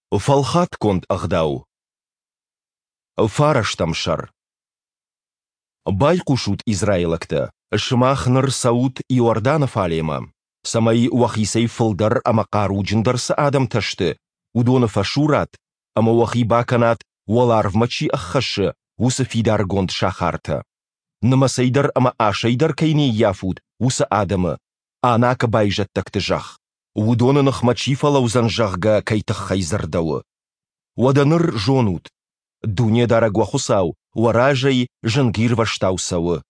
Фалхат конт ағдау. Фараштамшар. Байқушут Израилакта, Шмахныр Сауд Иорданов алема. Самай уахисей фылдар ама қаруджындарсы адам ташты. Удоны фашурат, ама уахи баканат уаларвмачи аххашы, усы фидар гонд шахарта. Намасайдар ама ашайдар кайне яфуд, усы адамы. Анака байжат такты жах. Удоны нахмачи фалаузан жахга кайтах хайзардауы. Уаданыр жонут. Дуне дарагва хусау, уаражай жангир ваштаусауы.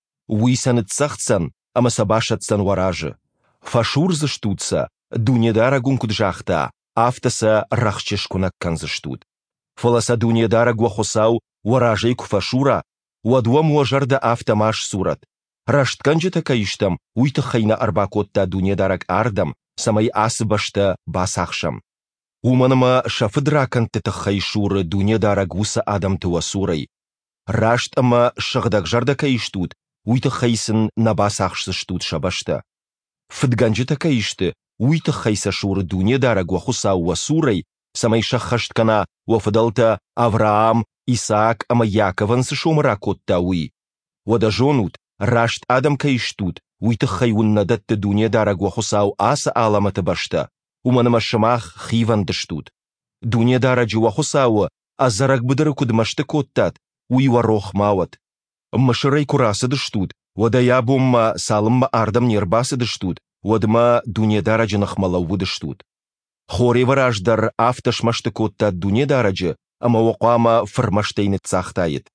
Уисаны цахцан, ама сабашатсан уаражы. Фашур заштутса, дуне дарагун куджахта, автаса рахчешкунак канзаштут. Фаласа дуне дарагва хусау, уаражай куфашура, уадуам уажарда автомаш сурат. Раштканджета каиштам, уйтахайна арбакотта дуне дараг ардам, самай асыбашта басахшам. Уманама шафыдракан тетахайшуры дуне дарагуса адам туасурай. Рашт ама шагдаг жарда каиштут, уйтахайсын на басахшсыштут шабашта. Фыдганджета каишты, уйтахайса шуры дуне дарагва хуса уасурай, самай шахашткана уафадалта Авраам, Исаак ама Якован сышомра котта уи. Вадажонут, рашт адам каиштут, уйтахайун надатты дуне дарагва хусау аса аламата башта. Уманама шамах хиван даштут. Дуне дараджи вахусауа, а зарак быдары кудмашты коттат, уйва рох мават. Машырай курасы даштут, вадая бомма салымма ардам нербасы даштут, вадма дуне дараджи нахмалаву даштут. Хори вараждар авташмашты коттат дуне дараджи, ама вақама фармаштайны цахтайет.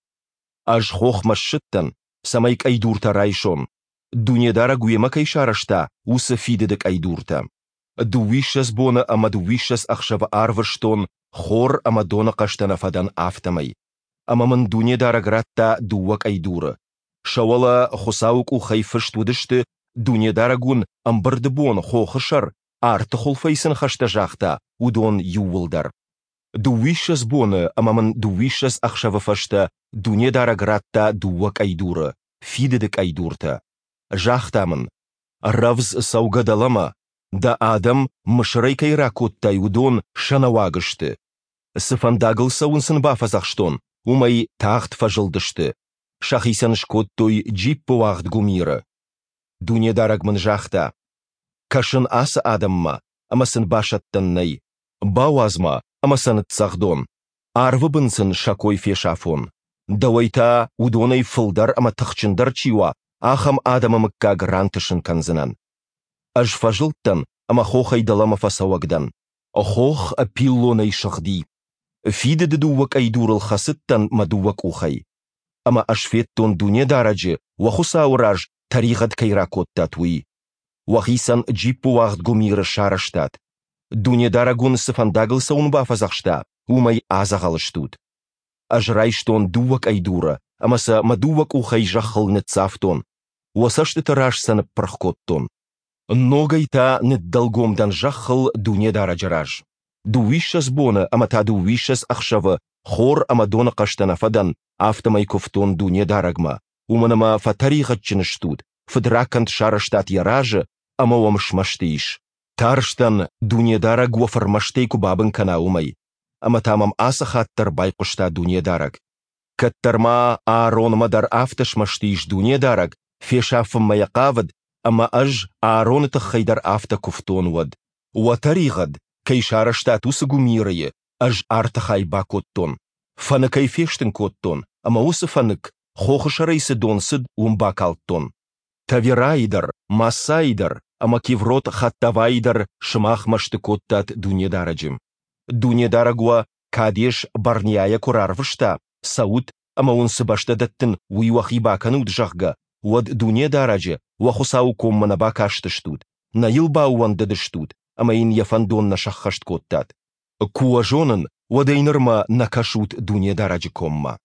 Аж хохмашыттан, самайк айдурта райшон. Дуне дарагуема кайшарашта, уса фидедек айдурта. Дуишас бона ама дуишас ахшава арваштон, хор ама дона каштана фадан автамай. Ама ман дуне дарагратта дуак айдура. Шавала хосаук ухай фаштудышты, дуне дарагун амбарды бон хохышар, арты холфайсын хашта жахта, удон ювылдар. Дуишас бона ама ман дуишас ахшава фашта, дуне дарагратта дуак айдура, фидедек айдурта. Жахтамын. Равз саугадалама, да адам мышырай кайра коттай удон шанавагышты. Сыфандагыл саунсын бафазахштон, умай тахт фажылдышты. Шахисан шкоттой джиппу вахт гумира. Дуне дарагмын жахта. Кашын аса адамма, амасын башаттаннай. Бауазма, амасын цахдон. Арвыбынсын шакой фешафон. Давайта удонай фылдар ама тахчындар чива, ахам адамамыкка грантышын канзынан. Аж фажылттан, ама хохай далама фасавагдан. Хох апиллонай шахди. Фиде дедувак айдурал хасыттан мадувак ухай. Ама аж феттон дуне дараджи, вахуса ураж тарихат кайракоттат уи. Вахисан джиппу вахт гумира шараштат. Дуне дарагун сыфандагыл саунба фазахшта, умай азагалыштут. Аж райштон дувак айдура, амаса мадувак ухай жахал нецафтон. Уасашты тараж санып прахкоттон. Ногайта нед долгомдан жахал дуне дараджараж. Дуишас бона, амата дуишас ахшава, хор амадона каштанафадан, автомайковтон дуне дарагма. Уманама фатарихатчыныштут, фадракант шараштат яража, амауам шмаштейш. Тарштан дуне дараг уафармаштейку бабын кана умай. Аматамам асахаттар байкушта дуне дараг. Каттарма ааронмадар авташмаштейш дуне дараг, фешафым маякавад, ама аж аароны хайдар авто куфтон вад. Уатаригад, кайшараштат усы гумирае, аж артахай бакоттон. Фаны кайфештын коттон, ама усы фанык, хохышарайсы донсыд умбакалттон. Таверайдар, масайдар, ама кеврот хаттавайдар, шмахмашты коттат дуне дараджим. Дуне дарагуа кадеш барняя курарвышта, сауд, ама унсы баштадаттын уйвахи баканы уджахга, уад дуне дараджи, вахусау коммана бакаштыштут, наил бауандадыштут, ама ин яфандон на шаххашт коттат. Куажонын, уадайнырма накашут дуне дараджи комма.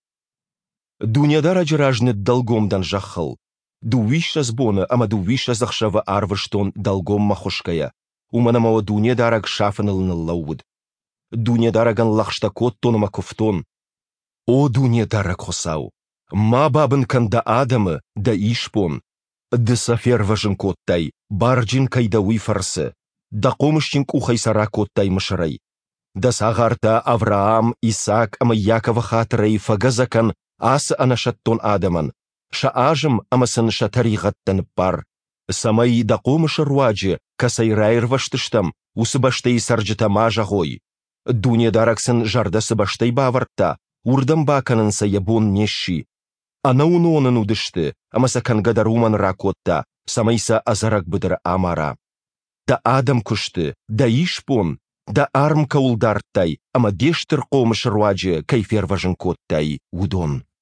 Дуне дараджи ражны долгомдан жаххал. Дуишас бона, ама дуишас ахшава арвыштон долгомма хошкая. Уманамава дуне дараг шафанылны лауд. Дуне дараган лахшта коттоныма кофтон. О дуне дараг хосау. Ма бабын канда адамы, да ишпон. Да сафер важын коттай, барджин кайда уйфарсы. Да комышчин кухай сара коттай мышарай. да сағарта Авраам, Исаак, ама Якова хатырай фагазакан асы анашаттон адаман, ша ажым амасын ша тарихаттан пар. Самай да қомышы руаджи, касайрайр ваштыштам, усыбаштай сарджитама жағой. Дуне дараксын жардасы баштай бавартта, урдам баканын саябон неши. Ана унонын удышты, амаса кангадаруман ракотта, самайса азарак быдыр амара. Да адам күшті, да ишпон, да арм каулдарттай, ама дештір қомыш руаджи кайфер важын коттай удон.